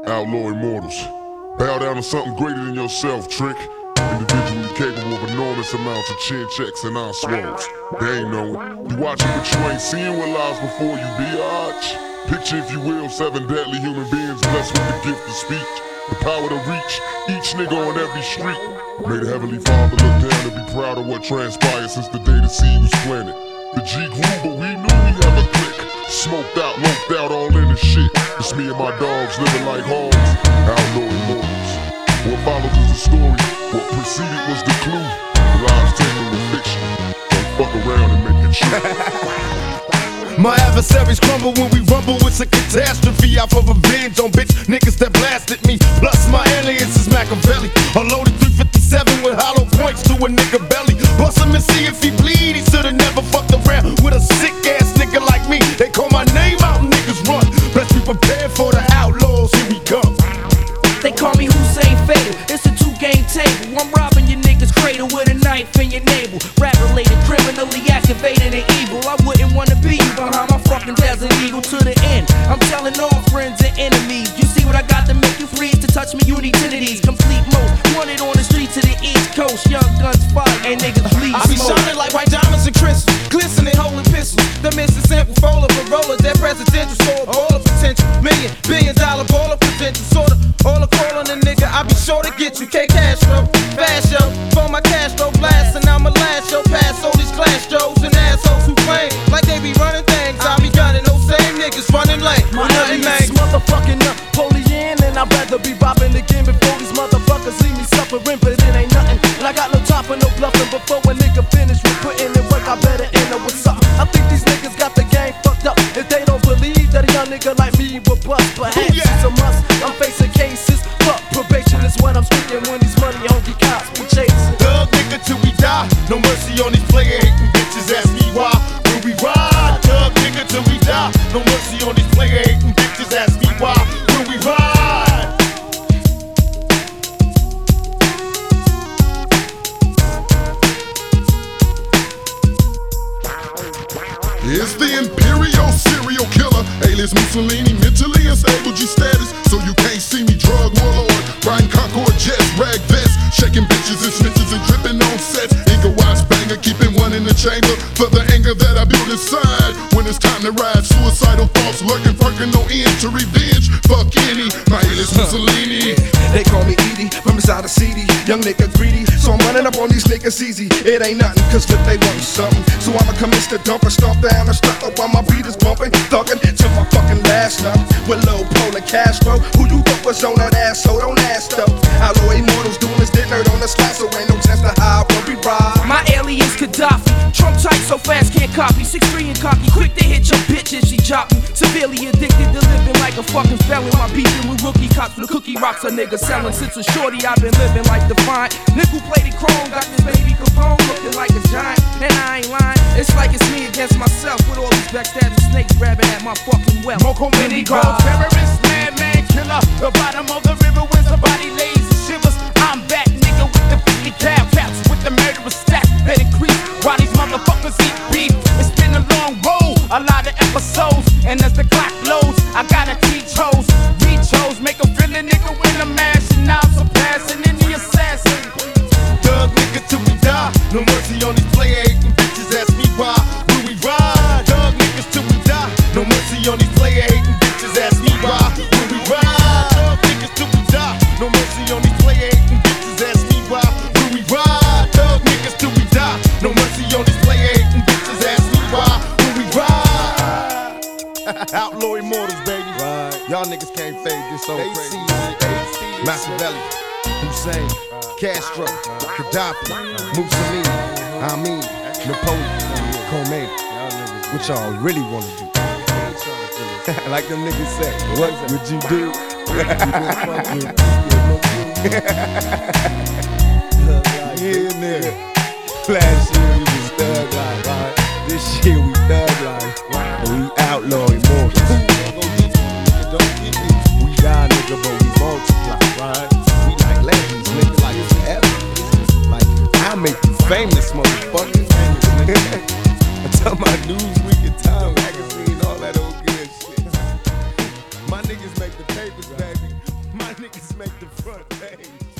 Outlaw Immortals. Bow down to something greater than yourself, Trick. Individually capable of enormous amounts of chin checks and eye swallows. They ain't knowing. You watching but you ain't seeing what lies before you, biatch. Picture, if you will, 7 deadly human beings blessed with the gift of speech, the power to reach each nigga on every street. May the Heavenly Father look down and be proud of what transpired since the day the seed was planted. The G grew, but we knew we have a clique. Smoked out, loped out, all in the shit. It's me and my dogs living like hogs. Outlaw Immortals. What follows is the story. What preceded was the clue. The lives taken with fiction. Don't fuck around and make it true. My adversaries crumble when we rumble. It's a catastrophe. Out for revenge on bitch niggas that blasted me. Plus my alias is Machiavelli. A loaded 357 with hollow points to a nigga belly. Bust him and see if he bleed. He should've never fucked around with a sick ass nigga like me. They call my name out and niggas run. Best be prepared for the outlaws. Here we come. They call me Hussein Fatal. It's a 2-game table. I'm robbing your niggas' cradle with a knife in your navel. Rap related, criminally activated and evil. I wouldn't wanna be behind my fucking Desert Eagle to the end. I'm telling all friends and enemies. You see what I got to make you freeze? To touch me, you need titties. Complete most wanted on the streets of the East Coast. Young guns fire and niggas bleed I be smoke. shining like white diamonds and crystals, glistening, holding pistols. The Mr. Simple Fola for rollers, that presidential store, ball of potential. $1 billion ball of potential, sorta. All a call on a nigga, I be sure to get you. K Castro, fast show, for my Castro blast, and I'ma last show past all these class Joes and assholes who claim like they be running things. I be gunning those same niggas running late. My Nothing name is motherfucking Napoleon, and I'd rather be robbing again before these motherfuckers leave me suffering, but it ain't nothing. And I got no time for no bluffing. Before a nigga finish with putting in work, I better end up with something. I think these niggas got the game fucked up if they don't believe that a young nigga like me will bust. Perhaps it's a must. I'm facing cases. Fuck probation is what I'm speaking when these money hungry cops be chasing. Thug nigga till we die. No mercy on these player hating bitches. Ask me why. Will we ride? Thug nigga till we die. No mercy on these player hating bitches. Ask me why. Will we ride? It's the Imperial serial killer, alias Mussolini, mentally unstable G status, so you can't see me. Drug warlord, riding Concord jets, rag vests, shaking bitches and snitches and dripping on sets. Eagle watch banger, keeping one in the chamber for the anger that I build inside. When it's time to ride, suicidal thoughts lurking, perking, no end to revenge. Fuck any, my alias Mussolini. They call me Edie from inside the CD. Young nigga greedy, so I'm running up on these niggas easy. It ain't nothing, cause look, they want something. So I'ma commence to dump and stomp down and stuff up while my beat is bumping. Thuggin' till my fucking last numb. With Lil Pol and Castro, who you thought was on that ass, so don't ask though. Outlaw Immortals doing this dinner on the slide, so ain't no chance to hide when we ride. My alias Gaddafi, Trump tight so fast can't copy. 6'3" and cocky, quick to hit your bitch if she drop me. Severely addicted to living like a fucking felon. My beefing with rookie cops for the cookie rocks a nigga selling. Since a shorty I've been living like Defiant. Nickel plated chrome, got this baby Capone looking like a giant. And I ain't lying, it's like it's me against myself with all these backstabbing snakes grabbing at my fucking wealth. Moko Mini Gold, terrorist, madman, killer. The bottom of the river when somebody lays and shivers. I'm back, nigga, with the 50 cal caps, with the murderous stack that increase. While these motherfuckers eat beef, it's been a long road, a lot of episodes. And as the clock blows, I gotta teach hoes, reach hoes, make a feel a nigga when I'm mashing out, surpassing any assassin. Thug nigga till we die, no mercy on these player hating bitches. Ask me why. Will we ride? Thug niggas till we die, no mercy on these player hating bitches. Ask me why. Will we ride? Thug niggas till we die, no mercy on these player hating bitches. Ask me why. Will we ride? Thug niggas till we die, no mercy on these player hating bitches. Ask me why. Will we ride? Outlaw Immortals, baby. Right. Y'all niggas can't fade this so crazy. Machiavelli, Hussein, Castro, Gaddafi, Mussolini, I mean, Napoleon, Khomeini. What y'all really wanna do? Like them niggas say, what would you do? Yeah, nigga. Last year we was thug life, right? This year we thug life, right? We outlaw Immortals. We die, nigga, but we multiply, right? We like legends, nigga, like it's forever. Like, I'll make you famous, motherfucker. I tell my Newsweek and Time magazine, all that old good shit. My niggas make the papers, baby. niggas make the front page.